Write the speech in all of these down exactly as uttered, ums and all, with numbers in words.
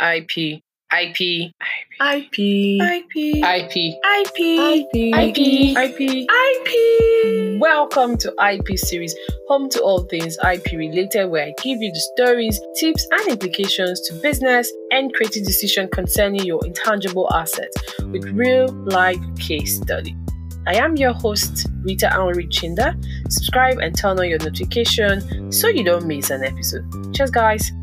I P, I P, I P, I P, I P, I P, I P, I P, I P, I P. Welcome to I P series, home to all things I P related, where I give you the stories, tips, and implications to business and creative decision concerning your intangible assets with real life case study. I am your host, Rita Anri Chinda. Subscribe and turn on your notification so you don't miss an episode. Cheers, guys.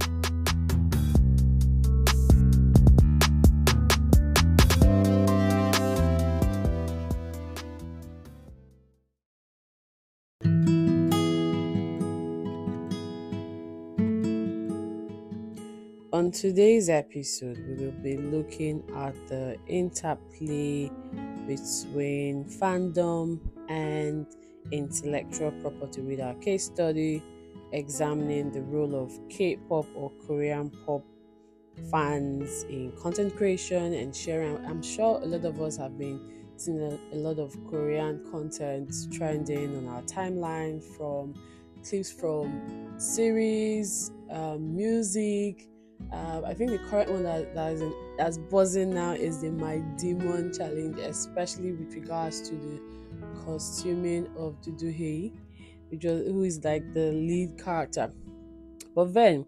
On today's episode, we will be looking at the interplay between fandom and intellectual property with our case study, examining the role of K-pop or Korean pop fans in content creation and sharing. I'm sure a lot of us have been seeing a, a lot of Korean content trending on our timeline, from clips from series, um, music. Uh, I think the current one that, that is in, that's buzzing now is the My Demon Challenge, especially with regards to the costuming of Dudu Hei, which was, who is like the lead character. But then,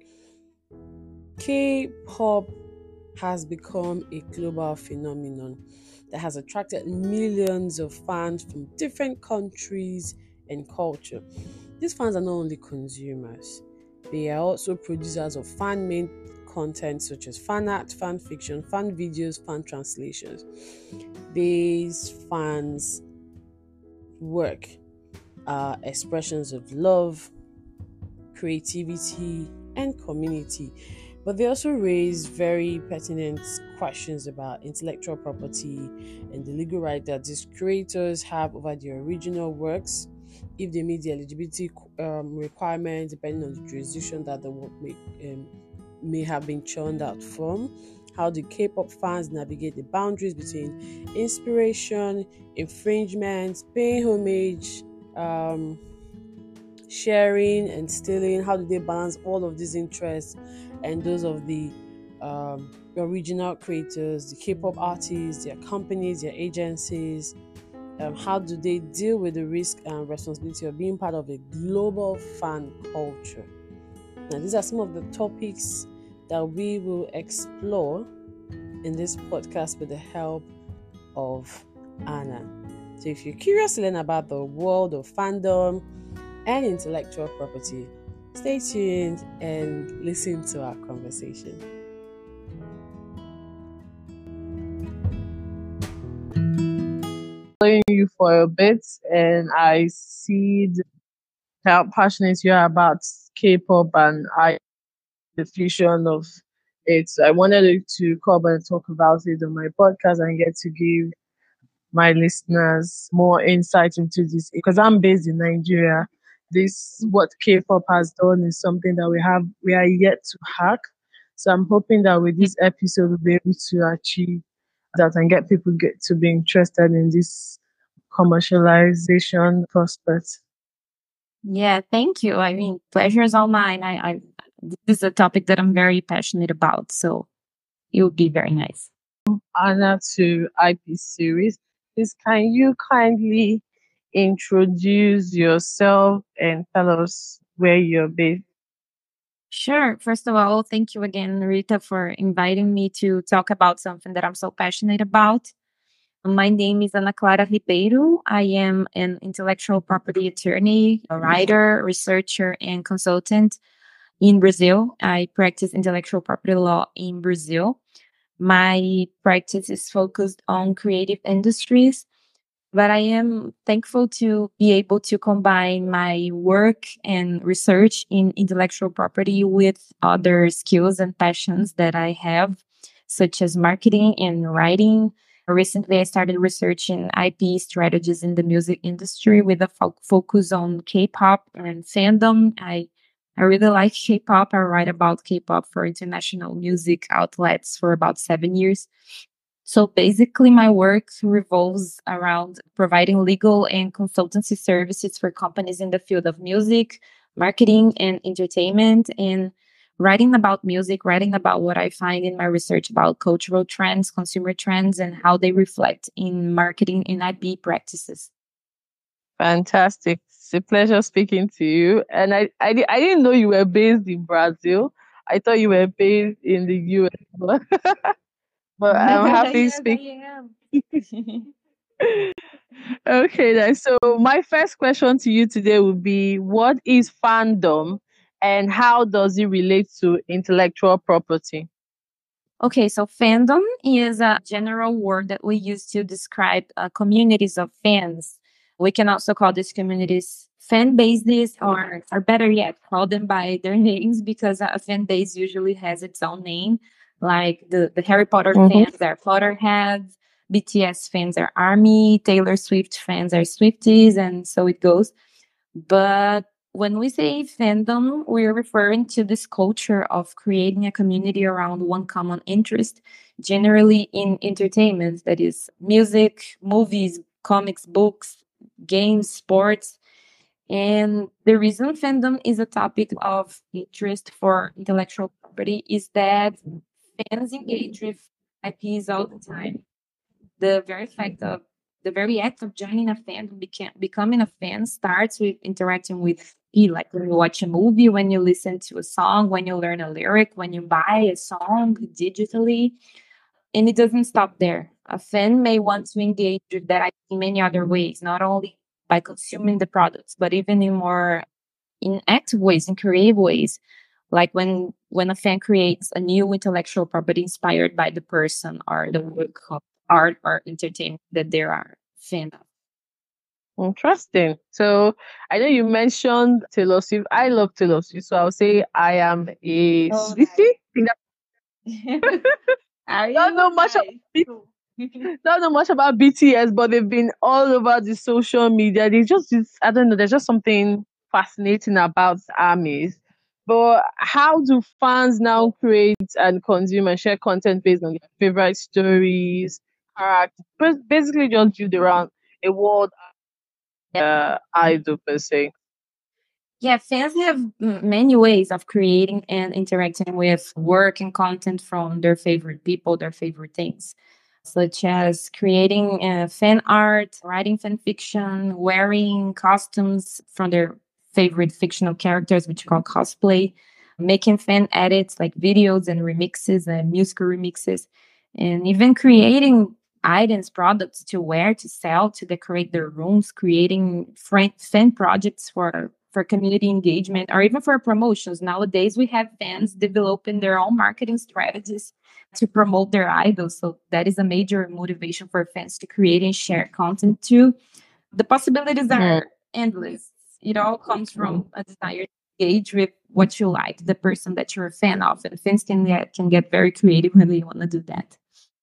K-pop has become a global phenomenon that has attracted millions of fans from different countries and culture. These fans are not only consumers, they are also producers of fan-made content such as fan art, fan fiction, fan videos, fan translations. These fans' work are expressions of love, creativity, and community. But they also raise very pertinent questions about intellectual property and the legal right that these creators have over their original works, if they meet the eligibility um, requirements, depending on the jurisdiction that the work may, um, may have been churned out from, how the K-pop fans navigate the boundaries between inspiration, infringement, paying homage, um, sharing and stealing. How do they balance all of these interests and those of the um, original creators, the K-pop artists, their companies, their agencies? Um, how do they deal with the risk and responsibility of being part of a global fan culture? Now, these are some of the topics that we will explore in this podcast with the help of Anna. So if you're curious to learn about the world of fandom and intellectual property, stay tuned and listen to our conversation. Following you for a bit, and I see the, how passionate you are about K-pop and I the fusion of it. So I wanted to come and talk about it on my podcast and get to give my listeners more insight into this, because I'm based in Nigeria. This what K-pop has done is something that we have we are yet to hack. So I'm hoping that with this episode we'll be able to achieve that and get people get to be interested in this commercialization prospect. Yeah, thank you. I mean, pleasure is all mine. I, I this is a topic that I'm very passionate about, so it would be very nice. Anna to I P series. Please, can you kindly introduce yourself and tell us where you're based? Sure. First of all, thank you again, Rita, for inviting me to talk about something that I'm so passionate about. My name is Ana Clara Ribeiro. I am an intellectual property attorney, a writer, researcher, and consultant in Brazil. I practice intellectual property law in Brazil. My practice is focused on creative industries, but I am thankful to be able to combine my work and research in intellectual property with other skills and passions that I have, such as marketing and writing. Recently, I started researching I P strategies in the music industry with a fo- focus on K-pop and fandom. I I really like K-pop. I write about K-pop for international music outlets for about seven years. So basically, my work revolves around providing legal and consultancy services for companies in the field of music, marketing, and entertainment. And writing about music, writing about what I find in my research about cultural trends, consumer trends, and how they reflect in marketing and I P practices. Fantastic. It's a pleasure speaking to you. And I, I, di- I didn't know you were based in Brazil. I thought you were based in the U S. But, but I'm happy Yes, speaking. I am. Okay, then. So my first question to you today would be, what is fandom and how does it relate to intellectual property? Okay, so fandom is a general word that we use to describe uh, communities of fans. We can also call these communities fan bases, or, or better yet, call them by their names, because a fan base usually has its own name. Like the, the Harry Potter Mm-hmm. fans are Potterheads, B T S fans are ARMY, Taylor Swift fans are Swifties, and so it goes. But when we say fandom, we're referring to this culture of creating a community around one common interest, generally in entertainment, that is, music, movies, comics, books, games, sports. And the reason fandom is a topic of interest for intellectual property is that fans engage with I Ps all the time. The very fact of the very act of joining a fan, became, becoming a fan, starts with interacting with E, like when you watch a movie, when you listen to a song, when you learn a lyric, when you buy a song digitally. And it doesn't stop there. A fan may want to engage with that I P in many other ways, not only by consuming the products, but even in more in active ways, in creative ways. Like when when a fan creates a new intellectual property inspired by the person or the work of art or entertainment that they are fan of. Interesting. So I know you mentioned Taylor Swift. I love Taylor Swift, so I'll say I am a Oh, Swiftie. nice. Are Don't you know much about nice? B- don't know much about B T S, but they've been all over the social media. They just, it's- I don't know. There's just something fascinating about armies. But how do fans now create and consume and share content based on their favorite stories, characters? Bas- Basically, just build around a world uh, idol per se. Yeah, fans have m- many ways of creating and interacting with work and content from their favorite people, their favorite things, such as creating uh, fan art, writing fan fiction, wearing costumes from their favorite fictional characters, which you call cosplay, making fan edits like videos and remixes and musical remixes, and even creating items, products to wear, to sell, to decorate their rooms, creating friend, fan projects for for community engagement or even for promotions. Nowadays, we have fans developing their own marketing strategies to promote their idols. So that is a major motivation for fans to create and share content too. The possibilities Mm. are endless. It all comes from a desire to engage with what you like, the person that you're a fan of, and fans can get can get very creative when they want to do that.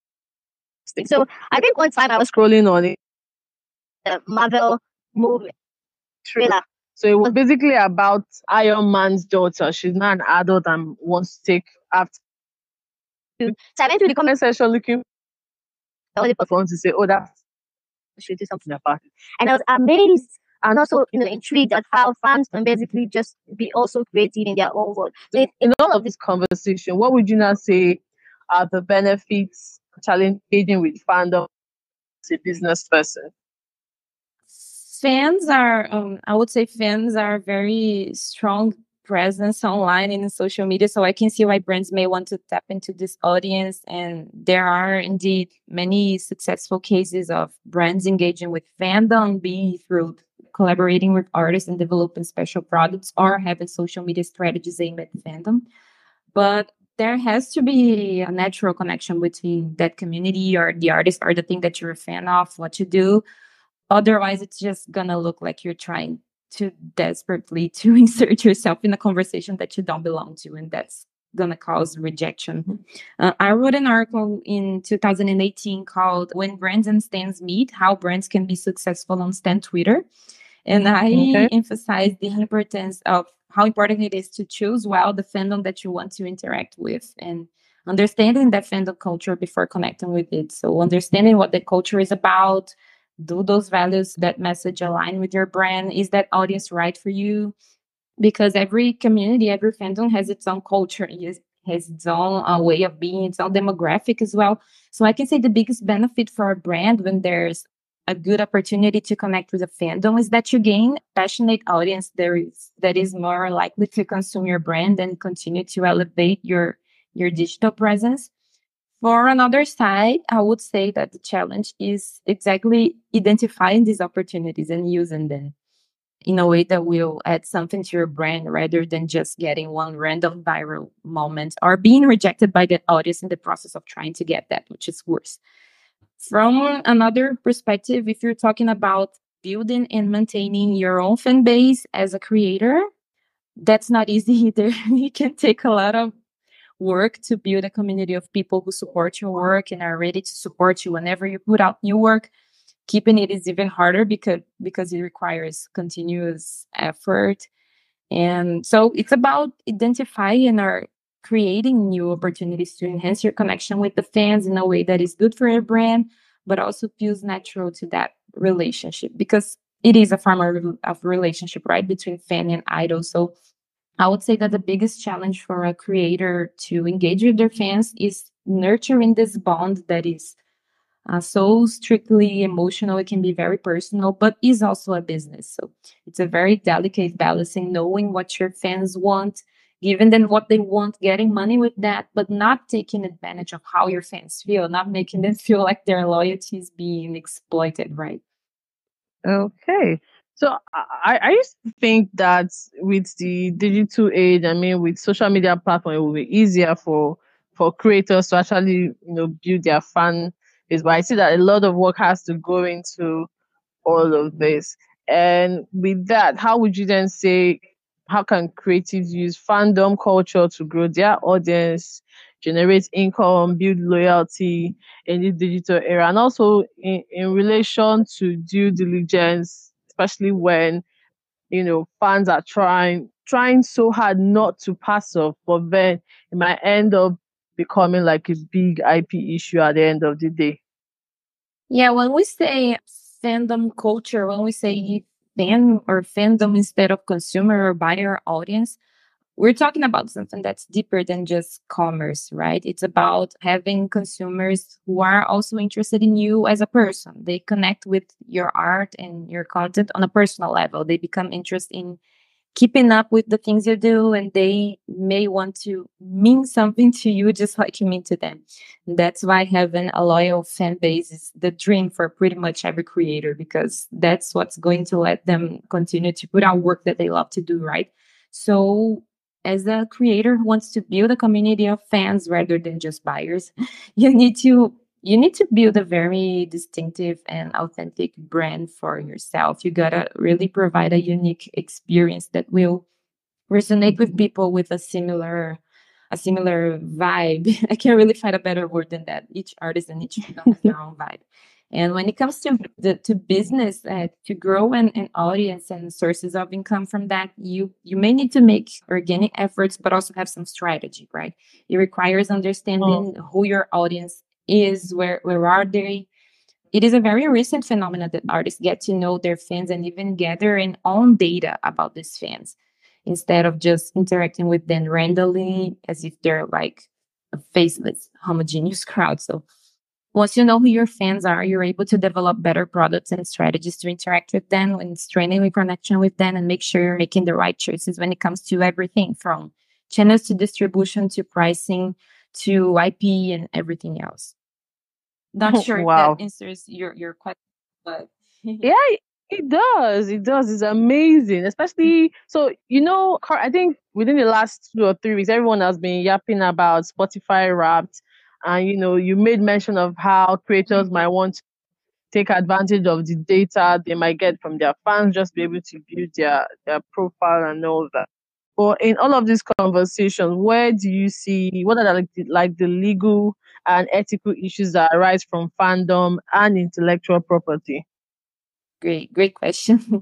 So I think one time I was scrolling on it, a Marvel movie trailer. So it was basically about Iron Man's daughter. She's now an adult and wants to take after. So I went to the comment section looking for the person to say, "Oh, that should do something about it." And I was amazed and also, you know, intrigued at how fans can basically just be also creative in their own world. So in in all of this conversation, what would you now say are the benefits challenge engaging with fandom as a business person? Fans are, um, I would say, fans are very strong presence online and in social media. So I can see why brands may want to tap into this audience. And there are indeed many successful cases of brands engaging with fandom, be it through collaborating with artists and developing special products or having social media strategies aimed at fandom. But there has to be a natural connection between that community or the artist or the thing that you're a fan of, what you do. Otherwise, it's just gonna look like you're trying to desperately to insert yourself in a conversation that you don't belong to, and that's gonna cause rejection. Uh, I wrote an article in two thousand eighteen called "When Brands and Stands Meet: How Brands Can Be Successful on Stan Twitter," and I Okay. emphasize the importance of how important it is to choose well the fandom that you want to interact with and understanding that fandom culture before connecting with it. So understanding what the culture is about, do those values, that message align with your brand? Is that audience right for you? because every community, every fandom has its own culture, yes, has its own uh, way of being, its own demographic as well. So I can say the biggest benefit for a brand when there's a good opportunity to connect with a fandom is that you gain passionate audience there is that is more likely to consume your brand and continue to elevate your your digital presence. For another side, I would say that the challenge is exactly identifying these opportunities and using them in a way that will add something to your brand rather than just getting one random viral moment or being rejected by the audience in the process of trying to get that, which is worse. From another perspective, if you're talking about building and maintaining your own fan base as a creator, that's not easy either. It can take a lot of work to build a community of people who support your work and are ready to support you whenever you put out new work. Keeping it is even harder because because it requires continuous effort. And so it's about identifying or creating new opportunities to enhance your connection with the fans in a way that is good for your brand, but also feels natural to that relationship because it is a form of, of relationship, right, between fan and idol. So I would say that the biggest challenge for a creator to engage with their fans is nurturing this bond that is uh, so strictly emotional. It can be very personal, but is also a business. So it's a very delicate balancing knowing what your fans want, giving them what they want, getting money with that, but not taking advantage of how your fans feel, not making them feel like their loyalty is being exploited, right? Okay. So I, I used to think that with the digital age, I mean, with social media platform, it will be easier for for creators to actually, you know, build their fan base. But I see that a lot of work has to go into all of this. And with that, how would you then say, how can creatives use fandom culture to grow their audience, generate income, build loyalty in the digital era? And also in, in relation to due diligence, especially when, you know, fans are trying trying so hard not to pass off, but then it might end up becoming like a big I P issue at the end of the day. Yeah, when we say fandom culture, when we say fan or fandom instead of consumer or buyer audience, we're talking about something that's deeper than just commerce, right? It's about having consumers who are also interested in you as a person. They connect with your art and your content on a personal level. They become interested in keeping up with the things you do, and they may want to mean something to you just like you mean to them. That's why having a loyal fan base is the dream for pretty much every creator, because that's what's going to let them continue to put out work that they love to do, right? So as a creator who wants to build a community of fans rather than just buyers, you need to you need to build a very distinctive and authentic brand for yourself. You gotta really provide a unique experience that will resonate with people with a similar a similar vibe. I can't really find a better word than that. Each artist and each film has their own vibe. And when it comes to the to business, uh, to grow an, an audience and sources of income from that, you you may need to make organic efforts, but also have some strategy, right? It requires Oh, understanding who your audience is, where where are they. It is a very recent phenomenon that artists get to know their fans and even gather and own data about these fans instead of just interacting with them randomly as if they're like a faceless, homogeneous crowd. So once you know who your fans are, you're able to develop better products and strategies to interact with them and strengthen your connection with them and make sure you're making the right choices when it comes to everything from channels to distribution to pricing to I P and everything else. Not sure if that wow. answers your your question, but Yeah, it it does. It does. It's amazing. Especially so, you know, cur- I think within the last two or three weeks, everyone has been yapping about Spotify Wrapped, and you know, you made mention of how creators might want to take advantage of the data they might get from their fans, just be able to build their their profile and all that. But in all of these conversations, where do you see what are the, like, the, like the legal and ethical issues that arise from fandom and intellectual property? great, great question.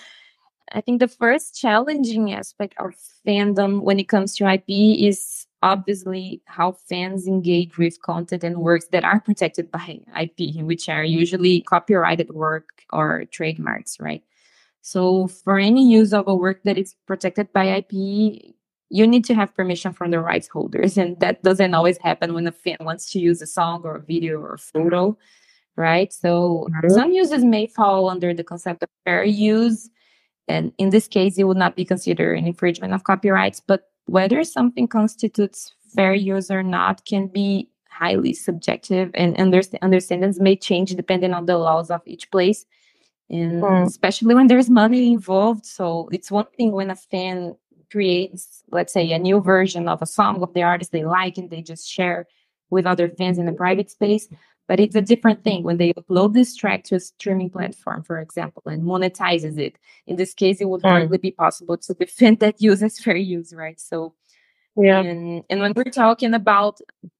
I think the first challenging aspect of fandom when it comes to I P is obviously how fans engage with content and works that are protected by I P, which are usually copyrighted work or trademarks, right? So for any use of a work that is protected by I P, you need to have permission from the rights holders. And that doesn't always happen when a fan wants to use a song or a video or a photo, right? So some uses may fall under the concept of fair use. And in this case, it would not be considered an infringement of copyrights. But whether something constitutes fair use or not can be highly subjective, and underst- understandings may change depending on the laws of each place, and Mm. especially when there's money involved. So it's one thing when a fan creates, let's say, a new version of a song of the artist they like and they just share with other fans in a private space. But it's a different thing when they upload this track to a streaming platform, for example, and monetizes it. In this case, it would Mm. hardly be possible to defend that use as fair use, right? So, Yeah. and and when we're talking about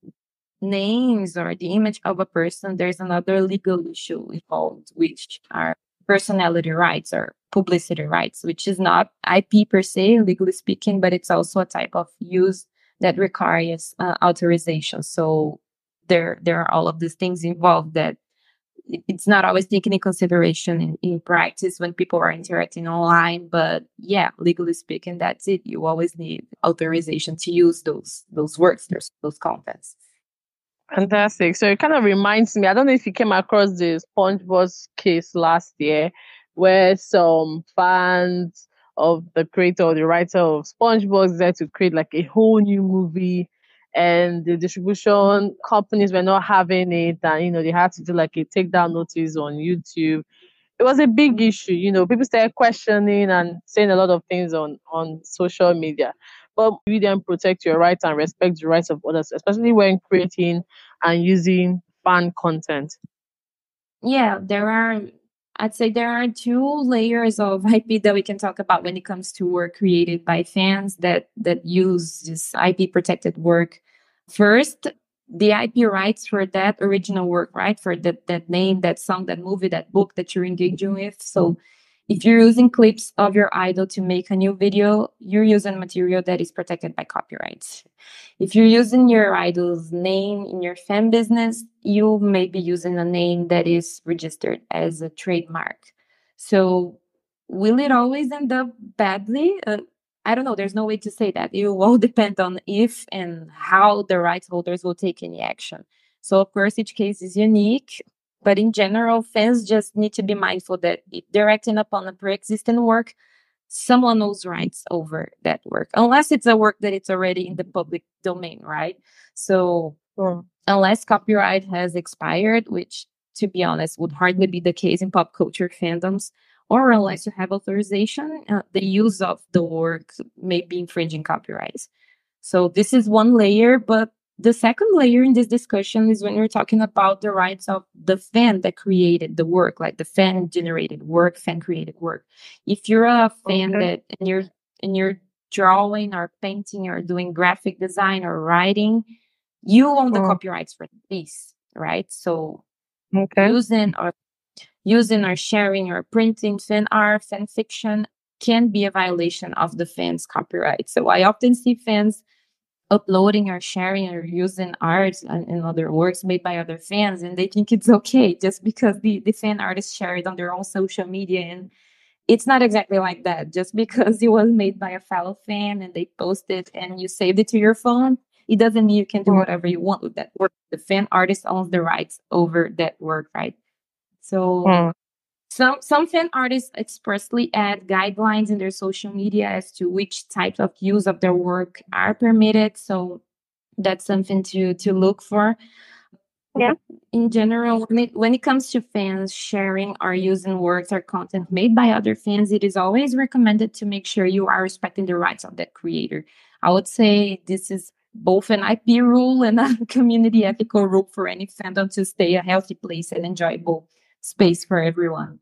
names or the image of a person, there's another legal issue involved, which are personality rights or publicity rights, which is not I P per se, legally speaking, but it's also a type of use that requires uh, authorization. So there, there are all of these things involved that it- it's not always taken in consideration in, in practice when people are interacting online. But yeah, legally speaking, that's it. You always need authorization to use those those works, those those contents. Fantastic. So it kind of reminds me, I don't know if you came across the SpongeBob case last year, where some fans of the creator or the writer of SpongeBob decided to create like a whole new movie, and the distribution companies were not having it, and you know they had to do like a takedown notice on YouTube. It was a big issue. You know, people started questioning and saying a lot of things on on social media. But you then protect your rights and respect the rights of others, especially when creating and using fan content. Yeah, there are, I'd say there are two layers of I P that we can talk about when it comes to work created by fans that that use this I P protected work. First, the I P rights for that original work, right? For that that name, that song, that movie, that book that you're engaging with. So if you're using clips of your idol to make a new video, you're using material that is protected by copyrights. If you're using your idol's name in your fan business, you may be using a name that is registered as a trademark. So, will it always end up badly? Uh, I don't know. There's no way to say that. It will all depend on if and how the rights holders will take any action. So, of course, each case is unique. But in general, fans just need to be mindful that if they're acting upon a pre existing work, someone knows rights over that work, unless it's a work that it's already in the public domain, right? So Mm. unless copyright has expired, which to be honest would hardly be the case in pop culture fandoms, or unless you have authorization, uh, the use of the work may be infringing copyrights. So this is one layer, but the second layer in this discussion is when we're talking about the rights of the fan that created the work, like the fan generated work, fan created work. If you're a fan Okay. that and you're and you're drawing or painting or doing graphic design or writing, you own the Mm. copyrights for the piece, right? So Okay. using or using or sharing or printing fan art, fan fiction can be a violation of the fan's copyright. So I often see fans uploading or sharing or using art and, and other works made by other fans, and they think it's okay just because the, the fan artists share it on their own social media. And it's not exactly like that. Just because it was made by a fellow fan and they posted and you saved it to your phone, it doesn't mean you can do Mm. whatever you want with that work. The fan artist owns the rights over that work, right? So Mm. some some fan artists expressly add guidelines in their social media as to which types of use of their work are permitted. So that's something to to look for. Yeah. In general, when it, when it comes to fans sharing or using works or content made by other fans, it is always recommended to make sure you are respecting the rights of that creator. I would say this is both an I P rule and a community ethical rule for any fandom to stay a healthy place and enjoyable space for everyone.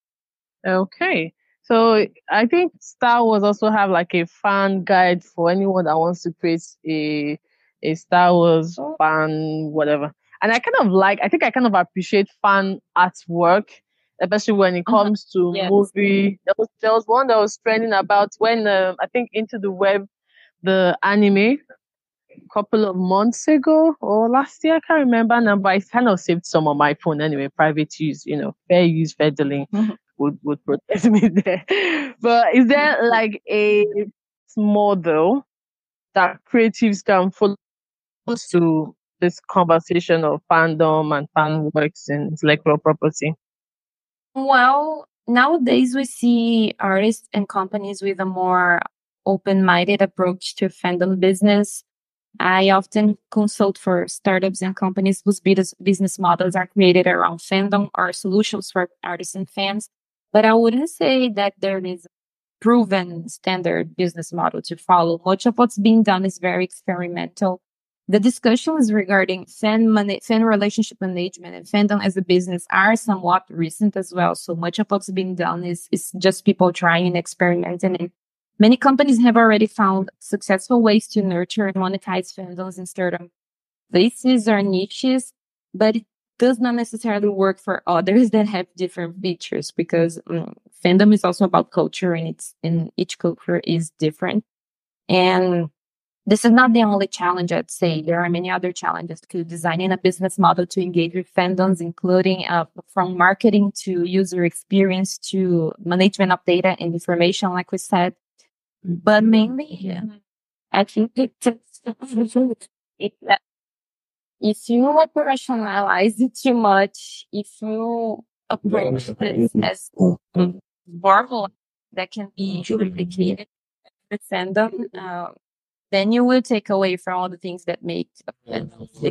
Okay. So I think Star Wars also have like a fan guide for anyone that wants to create a a Star Wars fan whatever. And I kind of like I think I kind of appreciate fan artwork, especially when it Mhm. comes to Yes. movie. There was, there was one that was trending about when um, I think Into the Web, the anime, couple of months ago or last year, I can't remember now, but I kind of saved some on my phone anyway, private use, you know, fair use, fair dealing Mhm. would would protect me there. But is there like a model that creatives can follow to this conversation of fandom and fan works and intellectual property? Well, nowadays we see artists and companies with a more open-minded approach to fandom business. I often consult for startups and companies whose bus- business models are created around fandom or solutions for artists and fans. But I wouldn't say that there is a proven standard business model to follow. Much of what's being done is very experimental. The discussions regarding fan mana- fan relationship management and fandom as a business are somewhat recent as well. So much of what's being done is, is just people trying and experimenting. And many companies have already found successful ways to nurture and monetize fandoms in certain places or niches, but it does not necessarily work for others that have different features because um, fandom is also about culture and it's and each culture is different. And this is not the only challenge, I'd say. There are many other challenges to designing a business model to engage with fandoms, including uh, from marketing to user experience to management of data and information, like we said. But mainly, um, I think it's, it, uh, if you operationalize it too much, if you approach this as a formula that can be replicated with fandom, uh, then you will take away from all the things that make a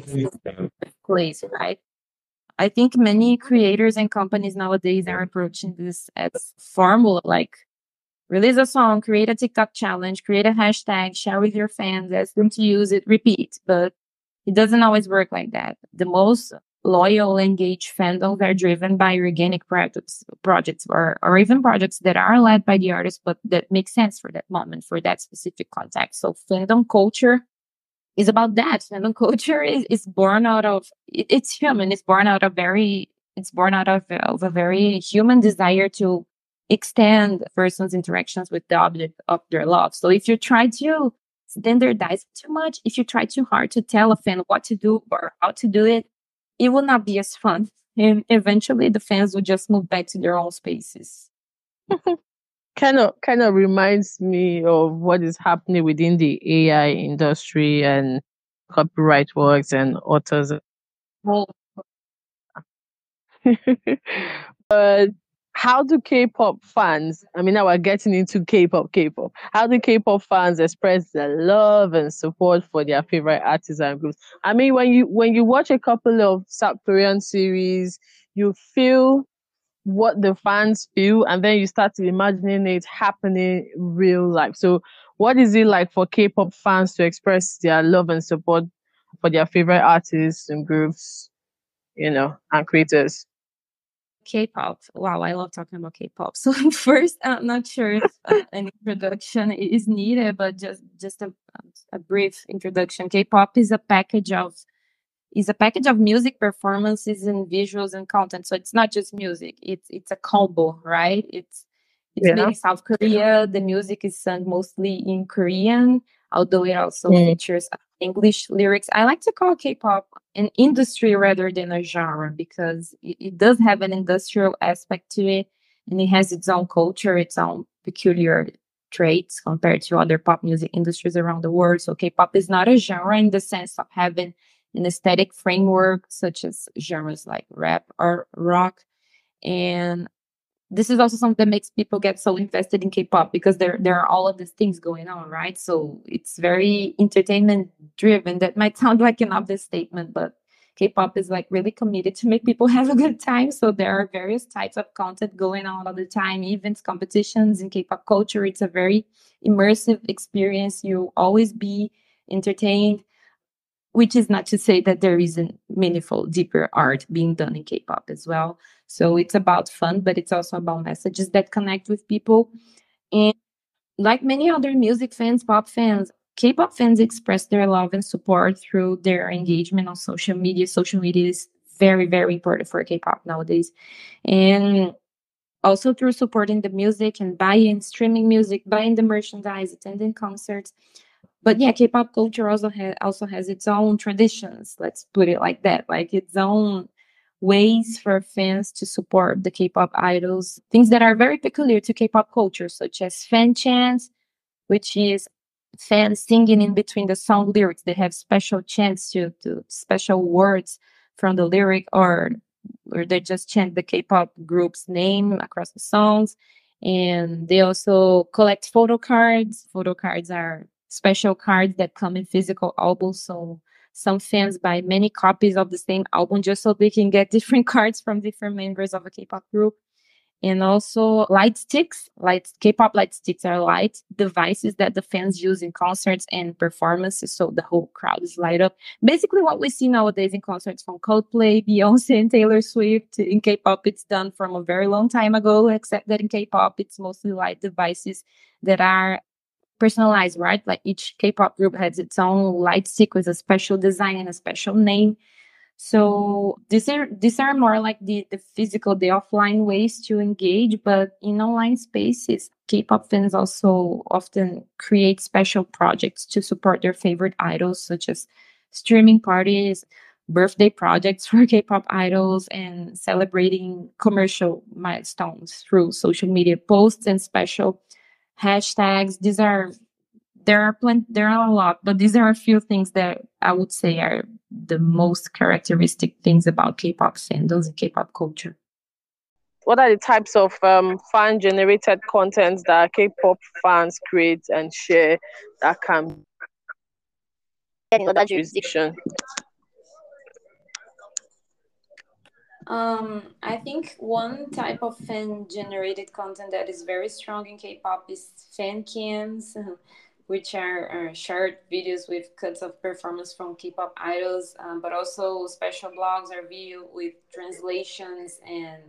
place, right? I think many creators and companies nowadays are approaching this as formula, like release a song, create a TikTok challenge, create a hashtag, share with your fans, ask them to use it, repeat. But it doesn't always work like that. The most loyal, engaged fandoms are driven by organic projects, projects or, or even projects that are led by the artist, but that make sense for that moment, for that specific context. So fandom culture is about that. Fandom culture is, is born out of, it, it's human. It's born out of very, it's born out of, of a very human desire to extend a person's interactions with the object of their love. So if you try to standardize it too much, if you try too hard to tell a fan what to do or how to do it, it will not be as fun. And eventually the fans will just move back to their own spaces. kind of kind of reminds me of what is happening within the A I industry and copyright works and authors. Well, But how do K-pop fans? I mean, now we're getting into K-pop. K-pop. How do K-pop fans express their love and support for their favorite artists and groups? I mean, when you when you watch a couple of South Korean series, you feel what the fans feel, and then you start to imagining it happening real life. So, what is it like for K-pop fans to express their love and support for their favorite artists and groups, you know, and creators? K-pop. Wow, I love talking about K-pop. So first, I'm not sure if uh, an introduction is needed, but just just a, a brief introduction. K-pop is a package of is a package of music performances and visuals and content. So it's not just music; it's it's a combo, right? It's it's made Yeah. in South Korea. The music is sung mostly in Korean, although it also Mm. features English lyrics. I like to call K-pop an industry rather than a genre because it, it does have an industrial aspect to it, and it has its own culture, its own peculiar traits compared to other pop music industries around the world. So K-pop is not a genre in the sense of having an aesthetic framework such as genres like rap or rock. And this is also something that makes people get so invested in K-pop because there there are all of these things going on, right? So it's very entertainment driven. That might sound like an obvious statement, but K-pop is like really committed to make people have a good time. So there are various types of content going on all the time, events, competitions in K-pop culture. It's a very immersive experience. You'll always be entertained, which is not to say that there isn't meaningful, deeper art being done in K-pop as well. So it's about fun, but it's also about messages that connect with people. And like many other music fans, pop fans, K-pop fans express their love and support through their engagement on social media. Social media is very, very important for K-pop nowadays. And also through supporting the music and buying streaming music, buying the merchandise, attending concerts. But yeah, K-pop culture also has also has its own traditions. Let's put it like that, like its own ways for fans to support the K-pop idols, things that are very peculiar to K-pop culture, such as fan chants, which is fans singing in between the song lyrics. They have special chants to, to special words from the lyric, or or they just chant the K-pop group's name across the songs. And they also collect photo cards. Photo cards are special cards that come in physical albums. So some fans buy many copies of the same album just so they can get different cards from different members of a K-pop group. And also light sticks. Light K-pop light sticks are light devices that the fans use in concerts and performances, so the whole crowd is light up. Basically, what we see nowadays in concerts from Coldplay, Beyonce, and Taylor Swift. In K-pop, it's done from a very long time ago, except that in K-pop, it's mostly light devices that are personalized, right? Like each K-pop group has its own light stick with a special design and a special name. So these are these are more like the, the physical, the offline ways to engage, but in online spaces, K-pop fans also often create special projects to support their favorite idols, such as streaming parties, birthday projects for K-pop idols, and celebrating commercial milestones through social media posts and special hashtags. These are there are plenty, there are a lot, but these are a few things that I would say are the most characteristic things about K-pop fandoms and K-pop culture. What are the types of um, fan-generated contents that K-pop fans create and share that can be in other jurisdiction? Um, I think one type of fan-generated content that is very strong in K-pop is fan cams, which are, are short videos with cuts of performance from K-pop idols, um, but also special blogs or video with translations and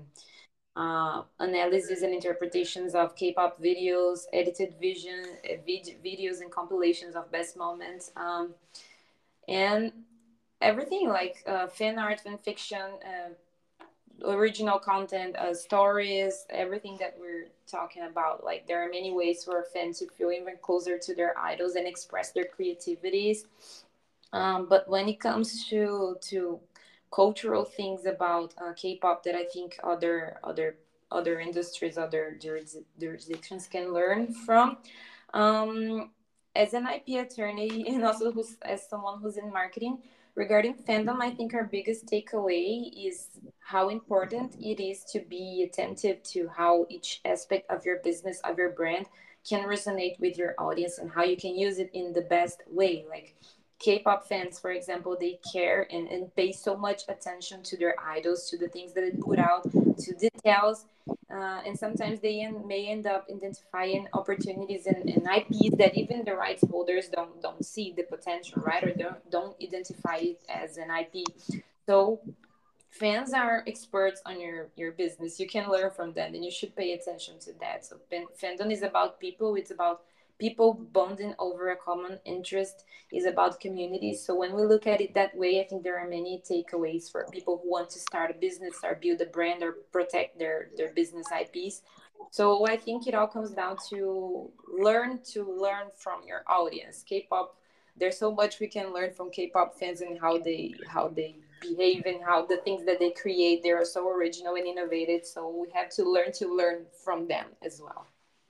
uh, analysis and interpretations of K-pop videos, edited vision, uh, vid- videos and compilations of best moments, um, and everything like uh, fan art, fan fiction, uh, original content, uh, stories, everything that we're talking about. Like there are many ways for fans to feel even closer to their idols and express their creativities. Um, but when it comes to to cultural things about uh, K-pop that I think other other other industries, other juris- jurisdictions can learn from. Um, as an I P attorney and also who's, as someone who's in marketing, regarding fandom, I think our biggest takeaway is how important it is to be attentive to how each aspect of your business, of your brand, can resonate with your audience and how you can use it in the best way. Like K-pop fans, for example, they care and, and pay so much attention to their idols, to the things that they put out, to details. Uh, and sometimes they en- may end up identifying opportunities and, and I Ps that even the rights holders don't don't see the potential, right? Or don't don't identify it as an I P. So fans are experts on your your business. You can learn from them and you should pay attention to that. So fandom is about people. It's about people bonding over a common interest, is about communities. So when we look at it that way, I think there are many takeaways for people who want to start a business or build a brand or protect their their business I Ps. So I think it all comes down to learn to learn from your audience. K-pop, there's so much we can learn from K-pop fans and how they how they behave and how the things that they create, they are so original and innovative. So we have to learn to learn from them as well.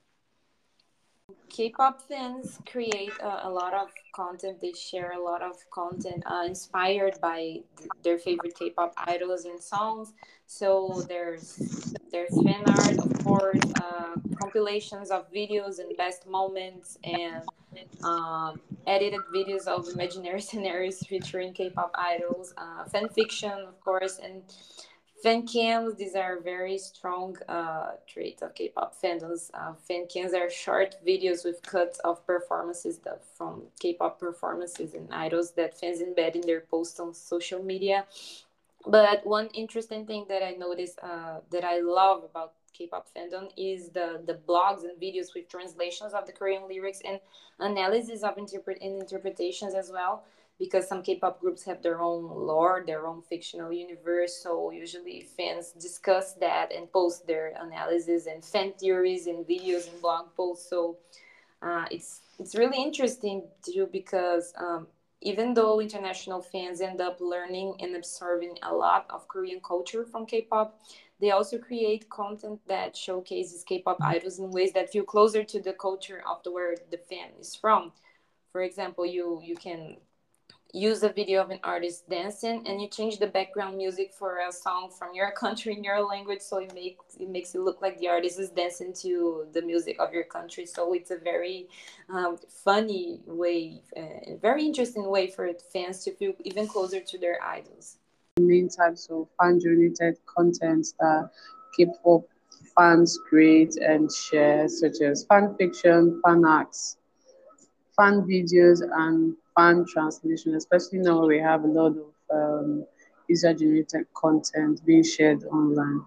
K-pop fans create uh, a lot of content. They share a lot of content uh, inspired by th- their favorite K-pop idols and songs. So there's there's fan art, of course, uh, compilations of videos and best moments, and um, edited videos of imaginary scenarios featuring K-pop idols, uh, fan fiction, of course, and fan cams. These are very strong uh, traits of K-pop fandoms. Uh, fan cams are short videos with cuts of performances that, from K-pop performances and idols that fans embed in their posts on social media. But one interesting thing that I noticed uh, that I love about K-pop fandom is the the blogs and videos with translations of the Korean lyrics and analysis of interpret and interpretations as well. Because some K-pop groups have their own lore, their own fictional universe, so usually fans discuss that and post their analysis and fan theories and videos and blog posts. So uh, it's it's really interesting too because um, even though international fans end up learning and absorbing a lot of Korean culture from K-pop, they also create content that showcases K-pop idols in ways that feel closer to the culture of the where the fan is from. For example, you you can use a video of an artist dancing and you change the background music for a song from your country in your language, so it makes it makes it look like the artist is dancing to the music of your country. So it's a very um, funny way, uh, very interesting way for fans to feel even closer to their idols. Main types of fan generated content that K-pop fans create and share, such as fan fiction, fan acts, fan videos, and fan translation. Especially now, we have a lot of um, user generated content being shared online.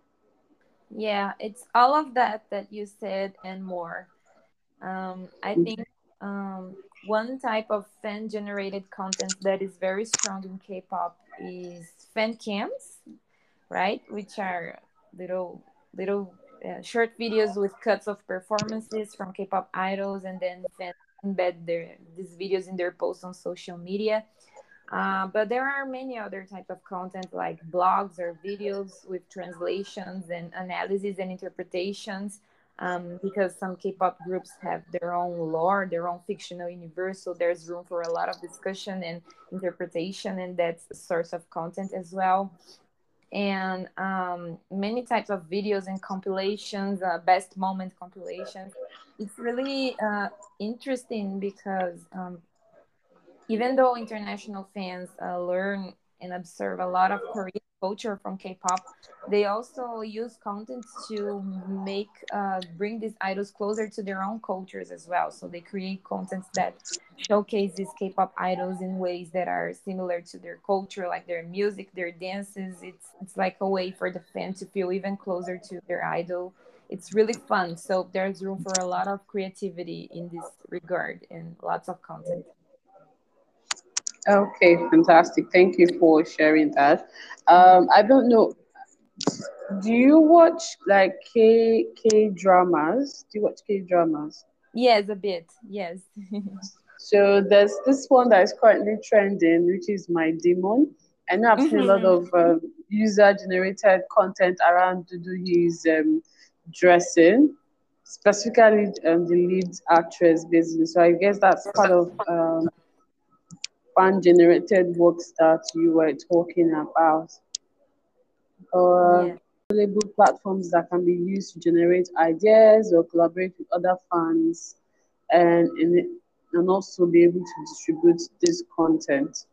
Yeah, it's all of that that you said and more. Um, I think um, one type of fan generated content that is very strong in K pop is fan cams, right? Which are little, little uh, short videos with cuts of performances from K pop idols, and then fans embed their these videos in their posts on social media. Uh, but there are many other type of content like blogs or videos with translations and analysis and interpretations, um, because some K-pop groups have their own lore, their own fictional universe. So there's room for a lot of discussion and interpretation, and that's a source of content as well. And um, many types of videos and compilations, uh, best moment compilations. It's really uh, interesting because um, even though international fans uh, learn and observe a lot of Korean culture from K-pop, they also use content to make uh, bring these idols closer to their own cultures as well. So they create contents that showcase these K-pop idols in ways that are similar to their culture, like their music, their dances. It's it's like a way for the fan to feel even closer to their idol. It's really fun. So there's room for a lot of creativity in this regard and lots of content. Okay, fantastic. Thank you for sharing that. Um, I don't know. Do you watch like K K dramas? Do you watch K dramas? Yes, a bit. Yes. So there's this one that is currently trending, which is My Demon. I know I've seen a lot Mhm. of um, user generated content around Duduhi's um, dressing, specifically um, the lead actress, basically. So I guess that's part of um, fan generated works that you were talking about. Or Yeah. available platforms that can be used to generate ideas or collaborate with other fans and in it, and also be able to distribute this content.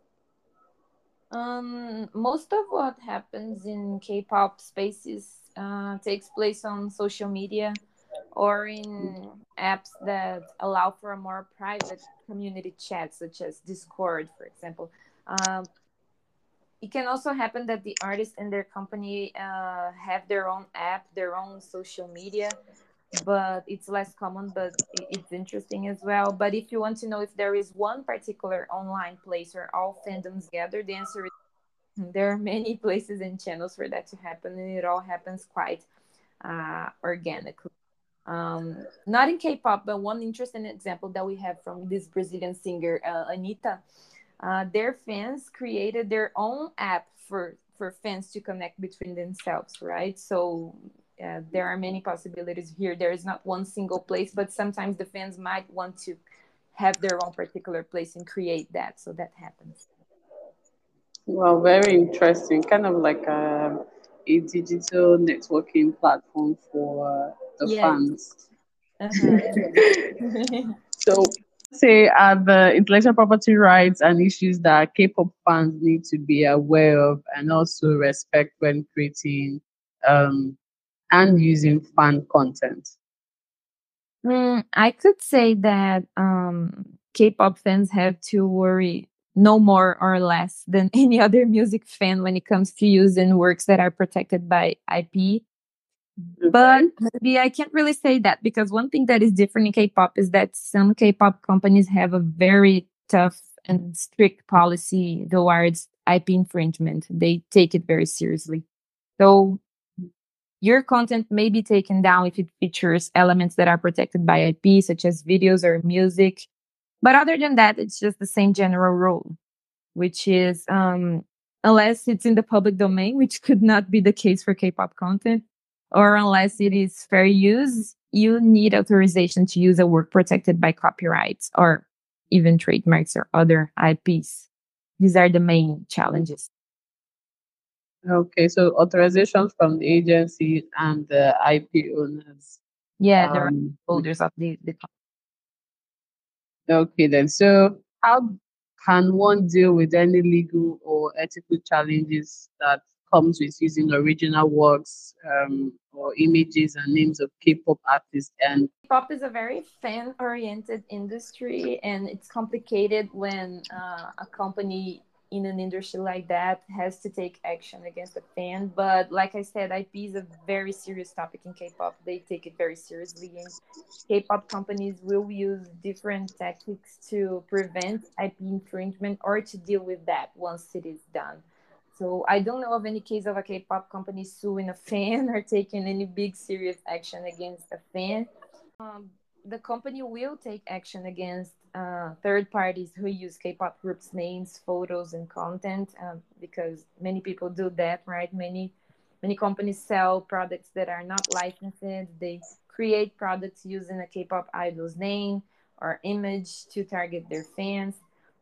Um, most of what happens in K-pop spaces uh, takes place on social media or in apps that allow for a more private community chat, such as Discord, for example. Um, it can also happen that the artist and their company uh, have their own app, their own social media, but it's less common, but i- it's interesting as well. But if you want to know if there is one particular online place where all fandoms gather, the answer is there are many places and channels for that to happen, and it all happens quite uh, organically. Um, not in K-pop, but one interesting example that we have from this Brazilian singer, uh, Anitta. Uh, their fans created their own app for for fans to connect between themselves, right? So uh, there are many possibilities here. There is not one single place, but sometimes the fans might want to have their own particular place and create that. So that happens. Well, very interesting. Kind of like a, a digital networking platform for uh, the Yes. fans. Uh-huh. Yes. So, say are the intellectual property rights and issues that K-pop fans need to be aware of and also respect when creating um, and using fan content. Mm, I could say that um, K-pop fans have to worry no more or less than any other music fan when it comes to using works that are protected by I P. But Okay. maybe I can't really say that, because one thing that is different in K-pop is that some K-pop companies have a very tough and strict policy towards I P infringement. They take it very seriously. So your content may be taken down if it features elements that are protected by I P, such as videos or music. But other than that, it's just the same general rule, which is um, unless it's in the public domain, which could not be the case for K-pop content, or unless it is fair use, you need authorization to use a work protected by copyrights or even trademarks or other I Ps. These are the main challenges. Okay, so authorizations from the agency and the I P owners. Yeah, the right Um, holders of the, the okay, then. So, how can one deal with any legal or ethical challenges that comes with using original works um, or images and names of K-pop artists? And Pop is a very fan oriented industry, and it's complicated when uh, a company in an industry like that has to take action against a fan. But like I said, I P is a very serious topic in K-pop. They take it very seriously, and K-pop companies will use different tactics to prevent I P infringement or to deal with that once it is done. So I don't know of any case of a K-pop company suing a fan or taking any big serious action against a fan. Um, the company will take action against uh, third parties who use K-pop groups' names, photos, and content, um, because many people do that, right? Many many companies sell products that are not licensed. They create products using a K-pop idol's name or image to target their fans.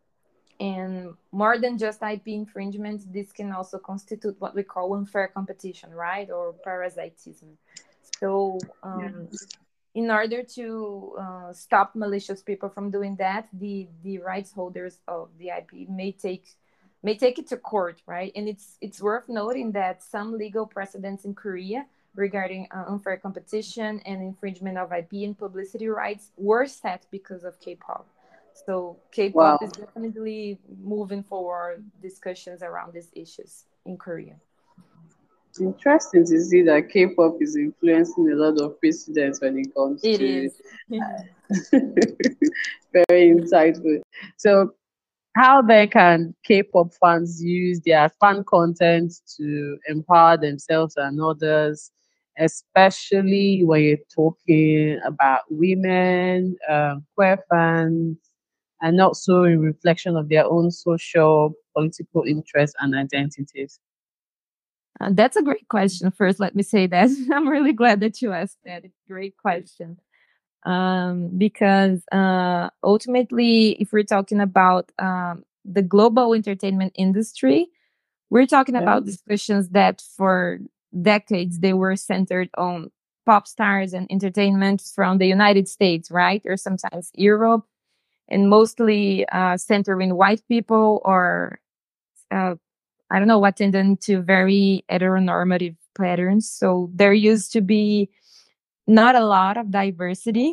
And more than just I P infringement, this can also constitute what we call unfair competition, right? Or parasitism. So, um, in order to uh, stop malicious people from doing that, the the rights holders of the I P may take may take it to court, right? And it's it's worth noting that some legal precedents in Korea regarding uh, unfair competition and infringement of I P and publicity rights were set because of K-pop. So wow, K-pop is definitely moving forward discussions around these issues in Korea. it's interesting to see that K-pop is influencing a lot of precedents when it comes It to is. very insightful. So, how then can K-pop fans use their fan content to empower themselves and others, especially when you're talking about women, um, queer fans, and also in reflection of their own social, political interests and identities? Uh, that's a great question. First, let me say that I'm really glad that you asked that. It's a great question. Um, because uh, ultimately, if we're talking about um, the global entertainment industry, we're talking Yeah. about discussions that for decades they were centered on pop stars and entertainment from the United States, right? Or sometimes Europe, and mostly uh, centering white people or uh, I don't know, attending to very heteronormative patterns. So there used to be not a lot of diversity.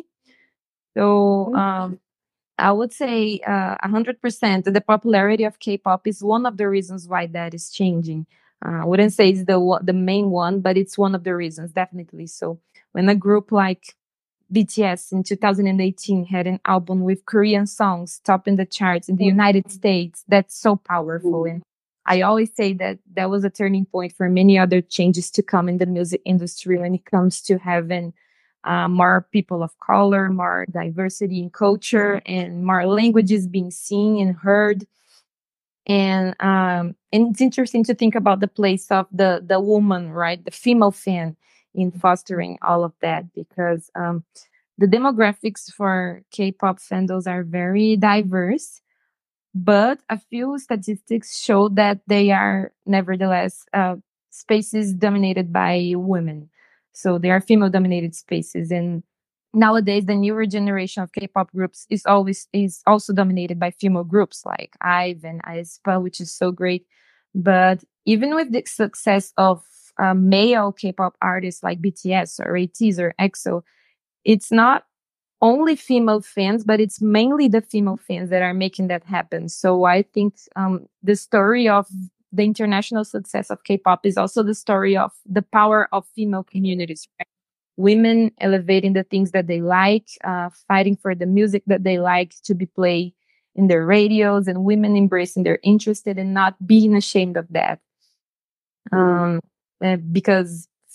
So Mhm. um, I would say uh, one hundred percent the popularity of K-pop is one of the reasons why that is changing. Uh, I wouldn't say it's the wa- the main one, but it's one of the reasons, definitely. So when a group like B T S in two thousand eighteen had an album with Korean songs topping the charts in the United States, that's so powerful. Mhm. And I always say that that was a turning point for many other changes to come in the music industry when it comes to having uh, more people of color, more diversity in culture, and more languages being seen and heard. And um, and it's interesting to think about the place of the the woman, right, the female fan in fostering all of that, because um, the demographics for K-pop fandoms are very diverse, but a few statistics show that they are nevertheless uh, spaces dominated by women. So they are female dominated spaces. And nowadays the newer generation of K-pop groups is always is also dominated by female groups like IVE and aespa, which is so great. But even with the success of uh, male K-pop artists like B T S or ATEEZ or EXO, it's not only female fans, but it's mainly the female fans that are making that happen. So I think um, the story of the international success of K-pop is also the story of the power of female communities. Right? Women elevating the things that they like, uh, fighting for the music that they like to be played in their radios, and women embracing their interest and not being ashamed of that. Um, uh, because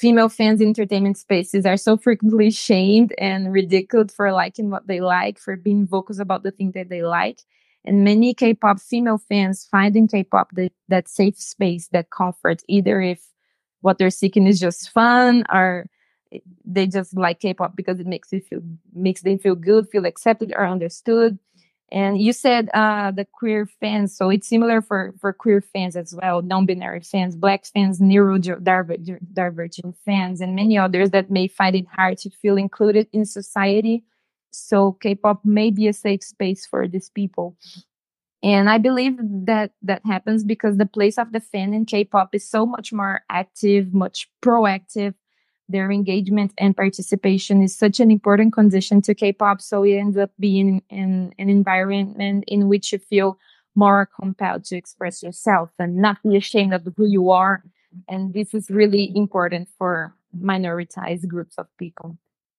female fans in entertainment spaces are so frequently shamed and ridiculed for liking what they like, for being vocal about the thing that they like. And many K-pop female fans find in K-pop that, that safe space, that comfort, either if what they're seeking is just fun, or they just like K-pop because it makes it feel makes them feel good, feel accepted or understood. And you said uh, the queer fans, so it's similar for, for queer fans as well, non-binary fans, Black fans, neurodivergent fans, and many others that may find it hard to feel included in society. So K-pop may be a safe space for these people. And I believe that that happens because the place of the fan in K-pop is so much more active, much proactive. Their engagement and participation is such an important condition to K-pop. So it ends up being in an environment in which you feel more compelled to express yourself and not be ashamed of who you are. And this is really important for minoritized groups of people.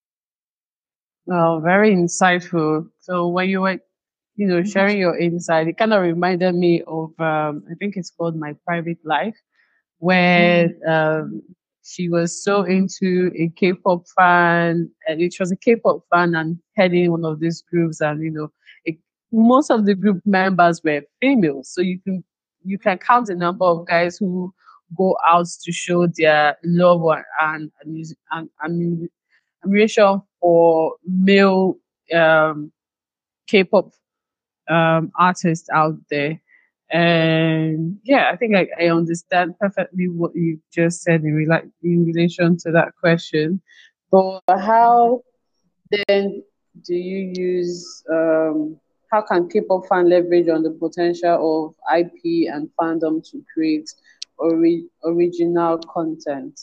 Oh, very insightful. So when you were, you know, sharing your insight, it kind of reminded me of, um, I think it's called My Private Life, where um, she was so into a K-pop fan, and it was a K-pop fan and heading one of these groups, and you know, it, most of the group members were females, so you can you can count the number of guys who go out to show their love and and and, and, and admiration for male um, K-pop um, artists out there. And yeah, I think I, I understand perfectly what you just said in, rela- in relation to that question. But how then do you use, um, how can K-pop fan leverage on the potential of I P and fandom to create ori- original content?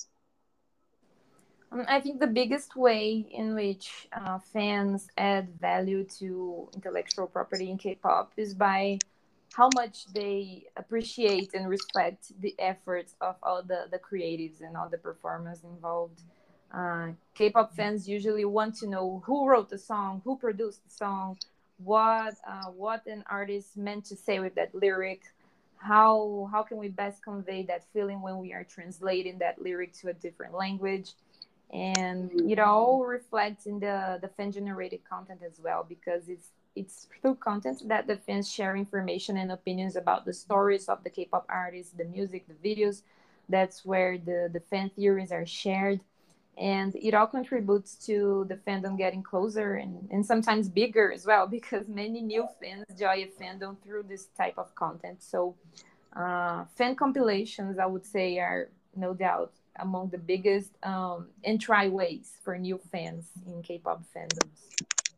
Um, I think the biggest way in which uh, fans add value to intellectual property in K-pop is by how much they appreciate and respect the efforts of all the, the creatives and all the performers involved. Uh, K-pop fans usually want to know who wrote the song, who produced the song, what uh, what an artist meant to say with that lyric. How how can we best convey that feeling when we are translating that lyric to a different language? And it all reflects in the the fan generated content as well, because it's it's through content that the fans share information and opinions about the stories of the K-pop artists, the music, the videos. That's where the the fan theories are shared, and it all contributes to the fandom getting closer and, and sometimes bigger as well, because many new fans join a fandom through this type of content. So uh, fan compilations, I would say, are no doubt among the biggest um, entryways for new fans in K-pop fandoms.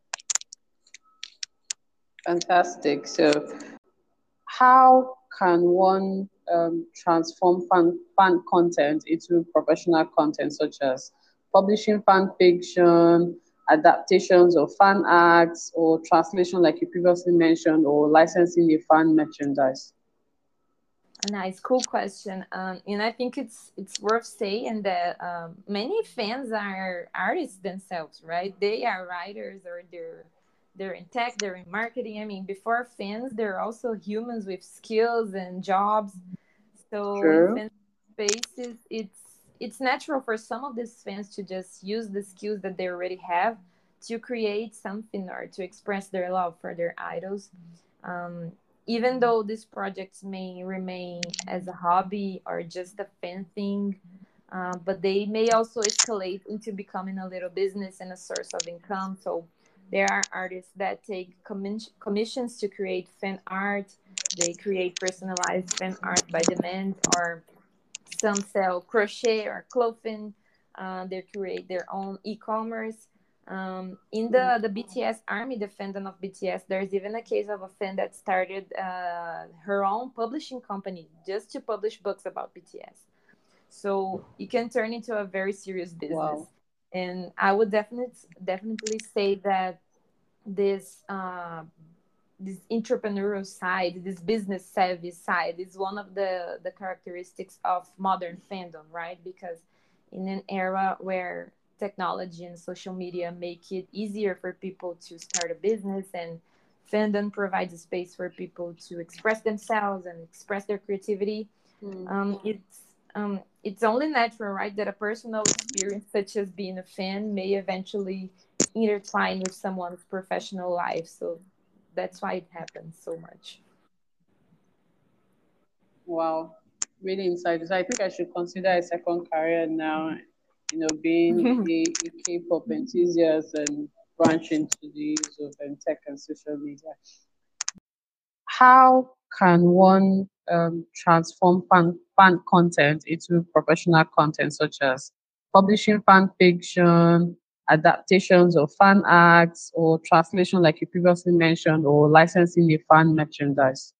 Fantastic. So, how can one um, transform fan, fan content into professional content, such as publishing fan fiction, adaptations of fan acts, or translation, like you previously mentioned, or licensing a fan merchandise? A nice, cool question. Um, and I think it's it's worth saying that um, many fans are artists themselves, right? They are writers, or they're they're in tech, they're in marketing. I mean, before fans, they're also humans with skills and jobs. So in True. fan spaces, it's it's natural for some of these fans to just use the skills that they already have to create something or to express their love for their idols. Um, Even though these projects may remain as a hobby or just a fan thing, uh, but they may also escalate into becoming a little business and a source of income. So there are artists that take commis- commissions to create fan art. They create personalized fan art by demand, or some sell crochet or clothing. Uh, they create their own e-commerce. Um, in the, the B T S army, the fandom of B T S, there's even a case of a fan that started uh, her own publishing company just to publish books about B T S. So it can turn into a very serious business. Wow. And I would definitely definitely say that this uh, this entrepreneurial side, this business savvy side, is one of the the characteristics of modern fandom, right? Because in an era where technology and social media make it easier for people to start a business, and fandom provides a space for people to express themselves and express their creativity, Mm. um, it's um, it's only natural, right, that a personal experience such as being a fan may eventually intertwine with someone's professional life. So that's why it happens so much. Wow, really insightful. So I think I should consider a second career now, you know, being a, a K-pop enthusiast and branch into the use of um, tech and social media. How can one um, transform fan, fan content into professional content, such as publishing fan fiction, adaptations of fan acts, or translation, like you previously mentioned, or licensing a fan merchandise?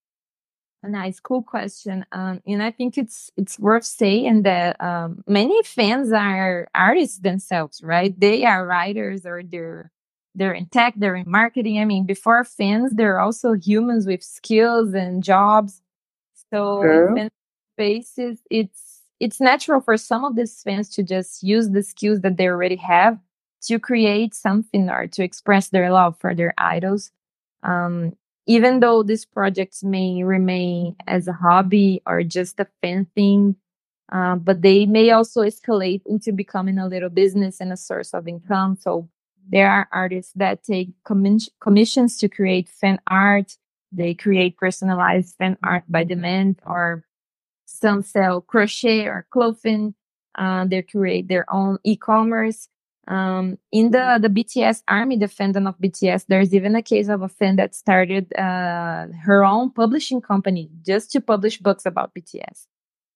A nice, cool question. Um, and I think it's it's worth saying that um, many fans are artists themselves, right? They are writers, or they're they're in tech, they're in marketing. I mean, before fans, they're also humans with skills and jobs. So in True. fan spaces, it's it's natural for some of these fans to just use the skills that they already have to create something or to express their love for their idols. Um, Even though these projects may remain as a hobby or just a fan thing, uh, but they may also escalate into becoming a little business and a source of income. So there are artists that take commis- commissions to create fan art. They create personalized fan art by demand, or some sell crochet or clothing. Uh, they create their own e-commerce. Um, in the the B T S army, the fandom of B T S, there's even a case of a fan that started uh, her own publishing company just to publish books about B T S.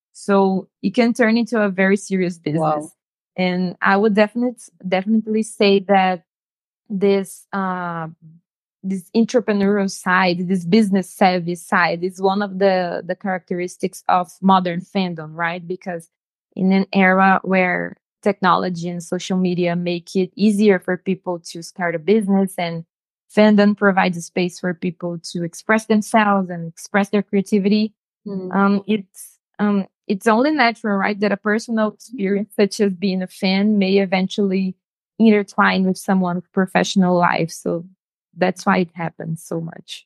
So it can turn into a very serious Wow. business. And I would definitely definitely say that this uh, this entrepreneurial side, this business savvy side, is one of the the characteristics of modern fandom, right? Because in an era where technology and social media make it easier for people to start a business, and fandom provides a space for people to express themselves and express their creativity, Mm. um, it's um, it's only natural, right, that a personal experience such as being a fan may eventually intertwine with someone's professional life. So that's why it happens so much.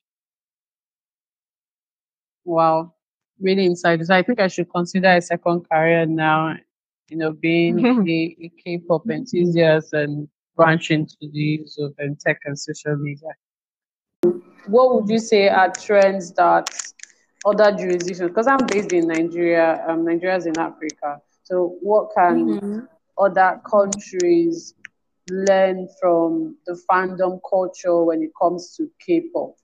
Wow, really insightful. So I think I should consider a second career now, you know, being a, a K-pop enthusiast and branch into the use of um, tech and social media. What would you say are trends that other jurisdictions, because I'm based in Nigeria, um, Nigeria's in Africa. So what can Mhm. other countries learn from the fandom culture when it comes to K-pop?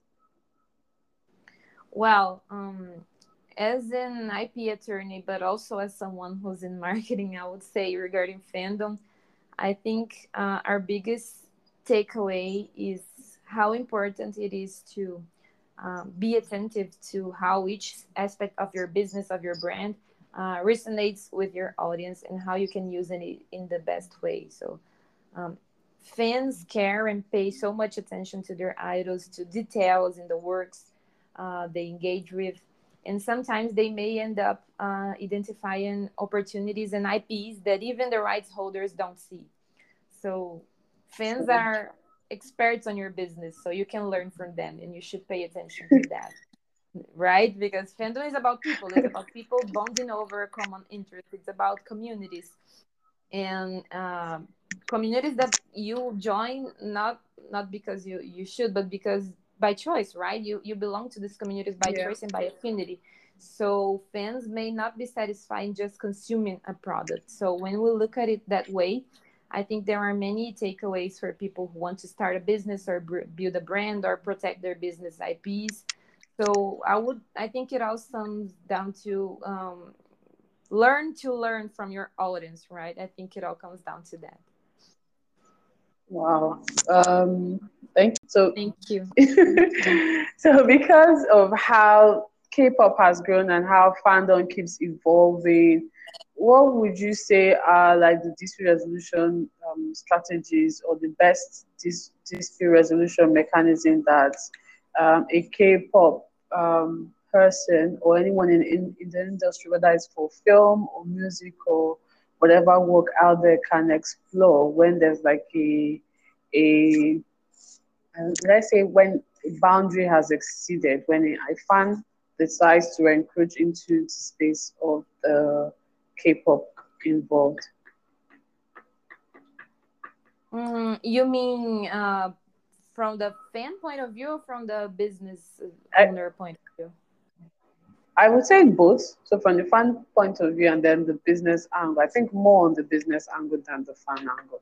Well, um, as an I P attorney, but also as someone who's in marketing, I would say regarding fandom, I think uh, our biggest takeaway is how important it is to um, be attentive to how each aspect of your business, of your brand, uh, resonates with your audience, and how you can use it in the best way. So, um, fans care and pay so much attention to their idols, to details in the works uh, they engage with. And sometimes they may end up uh, identifying opportunities and I Ps that even the rights holders don't see. So fans are experts on your business, so you can learn from them, and you should pay attention to that, right? Because fandom is about people. It's about people bonding over a common interest. It's about communities, and um, communities that you join not not because you you should, but because by choice, right? You you belong to these communities by Yeah. choice and by affinity. So fans may not be satisfied in just consuming a product. So when we look at it that way, I think there are many takeaways for people who want to start a business or br- build a brand or protect their business I Ps. So I would, I think it all comes down to um, learn to learn from your audience, right? I think it all comes down to that. Wow. Um, thank you. So, Thank you. so because of how K-pop has grown and how fandom keeps evolving, what would you say are like the dispute resolution um, strategies or the best dis- dispute resolution mechanism that um, a K-pop um, person or anyone in, in, in the industry, whether it's for film or music or whatever work out there, can explore when there's like a a uh, let's say when a boundary has exceeded, when a, a fan decides to encroach into the space of the K-pop involved? Mm, you mean uh, from the fan point of view or from the business I, owner point of view? I would say both. So from the fan point of view and then the business angle. I think more on the business angle than the fan angle.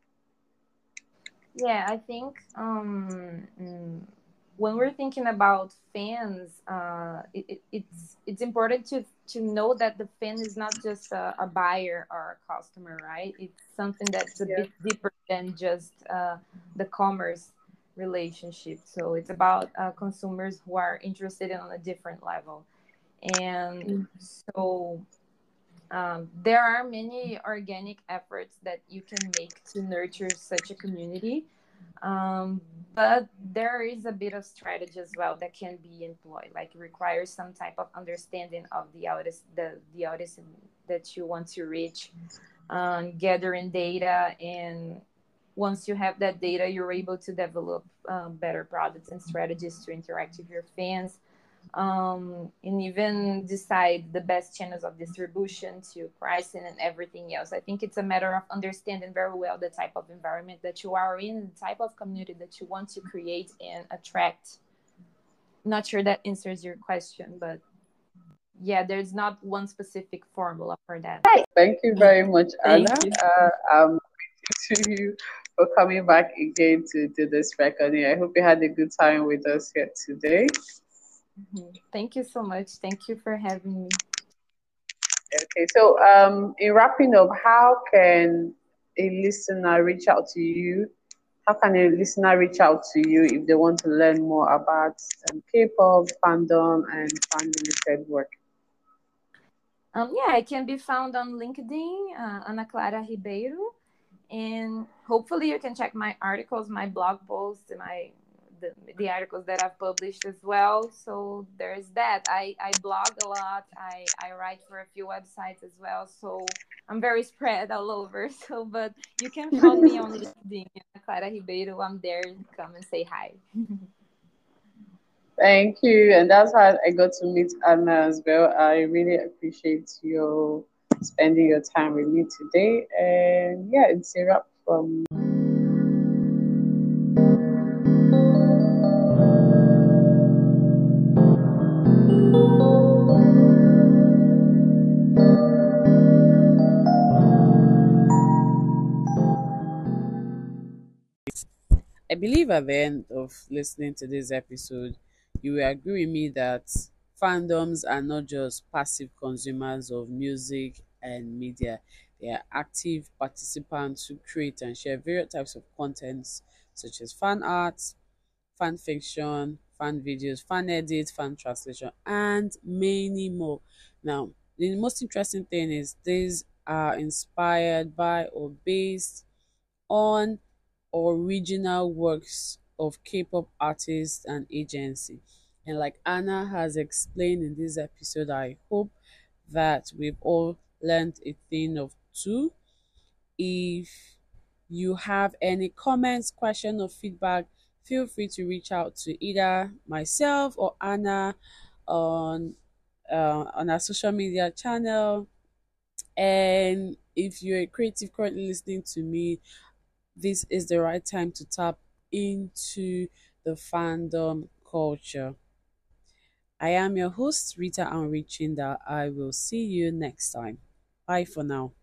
Yeah, I think um, mm, when we're thinking about fans, uh, it, it, it's it's important to to know that the fan is not just a, a buyer or a customer, right? It's something that's a Yeah. bit deeper than just uh, the commerce relationship. So it's about uh, consumers who are interested in on a different level, and so um, there are many organic efforts that you can make to nurture such a community, um, but there is a bit of strategy as well that can be employed, like requires some type of understanding of the audience, the, the audience that you want to reach, um, gathering data, and once you have that data, you're able to develop um, better products and strategies to interact with your fans, um, and even decide the best channels of distribution to pricing and everything else. I think it's a matter of understanding very well the type of environment that you are in, the type of community that you want to create and attract. Not sure that answers your question, but yeah, there's not one specific formula for that. Thank you very much, Anna. Thank you. Uh, I'm grateful to you for coming back again to do this recording. I hope you had a good time with us here today. Mhm. Thank you so much. Thank you for having me. Okay, so um, in wrapping up, how can a listener reach out to you? How can a listener reach out to you if they want to learn more about um, K-pop, fandom, and fan-related work? Um, yeah, I can be found on LinkedIn, uh, Ana Clara Ribeiro, and hopefully you can check my articles, my blog posts, my the, the articles that I've published as well. So there's that. I, I blog a lot. I, I write for a few websites as well. So I'm very spread all over. So, but you can find me on LinkedIn, Ana Clara Ribeiro. I'm there. Come and say hi. Thank you. And that's how I got to meet Anna as well. I really appreciate you spending your time with me today. And yeah, it's a wrap from I believe at the end of listening to this episode, you will agree with me that fandoms are not just passive consumers of music and media. They are active participants who create and share various types of contents such as fan art, fan fiction, fan videos, fan edits, fan translation, and many more. Now, the most interesting thing is these are inspired by or based on original works of K-pop artists and agency. And like Anna has explained in this episode, I hope that we've all learned a thing of two. If you have any comments, question, or feedback, feel free to reach out to either myself or Anna on uh, on our social media channel. And if you're a creative currently listening to me, this is the right time to tap into the fandom culture. I am your host, Rita Anrichinda. I will see you next time. Bye for now.